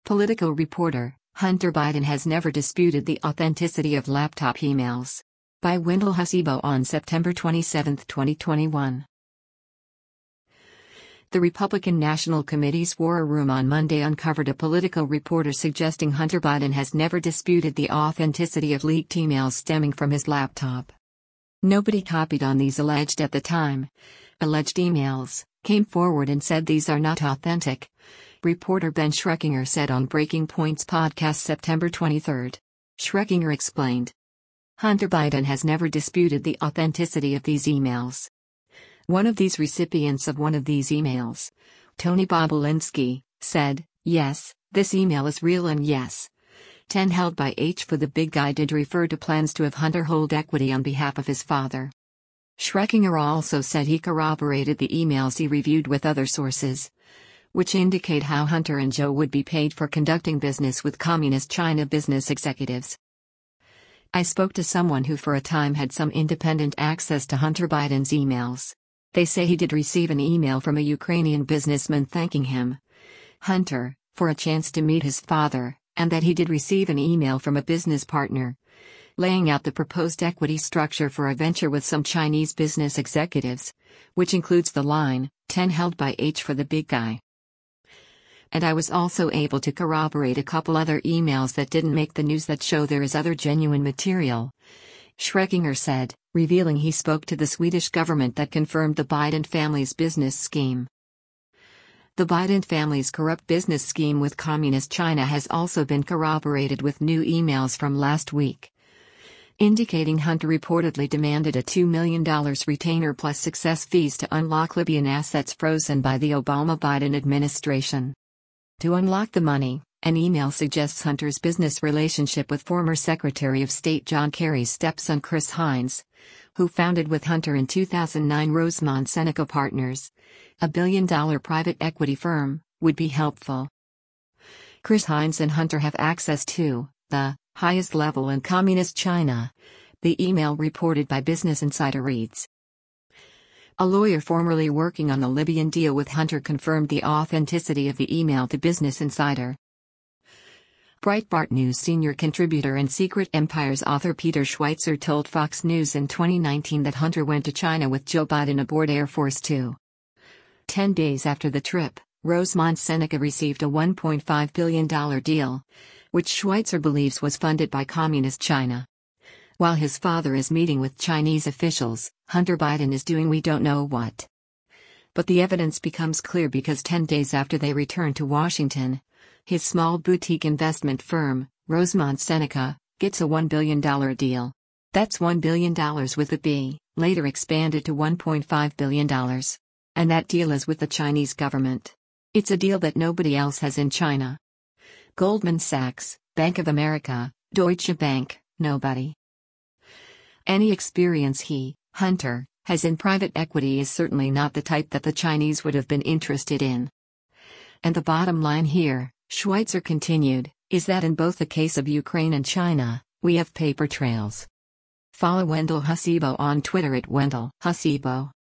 Political reporter, Hunter Biden has never disputed the authenticity of laptop emails. By Wendell Hasibo on September 27, 2021. The Republican National Committee's War Room on Monday uncovered a political reporter suggesting Hunter Biden has never disputed the authenticity of leaked emails stemming from his laptop. Nobody copied on these alleged emails, came forward and said these are not authentic, reporter Ben Schreckinger said on Breaking Point's podcast September 23. Schreckinger explained. Hunter Biden has never disputed the authenticity of these emails. One of these recipients of one of these emails, Tony Bobulinski, said, "Yes, this email is real and yes. 10 held by H for the big guy did refer to plans to have Hunter hold equity on behalf of his father." Schreckinger also said he corroborated the emails he reviewed with other sources, which indicate how Hunter and Joe would be paid for conducting business with Communist China business executives. I spoke to someone who for a time had some independent access to Hunter Biden's emails. They say he did receive an email from a Ukrainian businessman thanking him, Hunter, for a chance to meet his father, and that he did receive an email from a business partner, laying out the proposed equity structure for a venture with some Chinese business executives, which includes the line, 10 held by H for the big guy. And I was also able to corroborate a couple other emails that didn't make the news that show there is other genuine material, Schreckinger said, revealing he spoke to the Swedish government that confirmed the Biden family's business scheme. The Biden family's corrupt business scheme with Communist China has also been corroborated with new emails from last week, indicating Hunter reportedly demanded a $2 million retainer plus success fees to unlock Libyan assets frozen by the Obama-Biden administration. To unlock the money, an email suggests Hunter's business relationship with former Secretary of State John Kerry's stepson Chris Hines, who founded with Hunter in 2009 Rosemont Seneca Partners, a billion-dollar private equity firm, would be helpful. Chris Hines and Hunter have access to the highest level in Communist China, the email reported by Business Insider reads. A lawyer formerly working on the Libyan deal with Hunter confirmed the authenticity of the email to Business Insider. Breitbart News senior contributor and Secret Empires author Peter Schweizer told Fox News in 2019 that Hunter went to China with Joe Biden aboard Air Force Two. 10 days after the trip, Rosemont Seneca received a $1.5 billion deal, which Schweizer believes was funded by Communist China. While his father is meeting with Chinese officials, Hunter Biden is doing we don't know what. But the evidence becomes clear because 10 days after they return to Washington, his small boutique investment firm, Rosemont Seneca, gets a $1 billion deal. That's $1 billion with a B, later expanded to $1.5 billion. And that deal is with the Chinese government. It's a deal that nobody else has in China. Goldman Sachs, Bank of America, Deutsche Bank, nobody. Any experience he, Hunter, has in private equity is certainly not the type that the Chinese would have been interested in. And the bottom line here, Schweizer continued, is that in both the case of Ukraine and China, we have paper trails. Follow Wendell Hasibo on Twitter at Wendell Hasibo.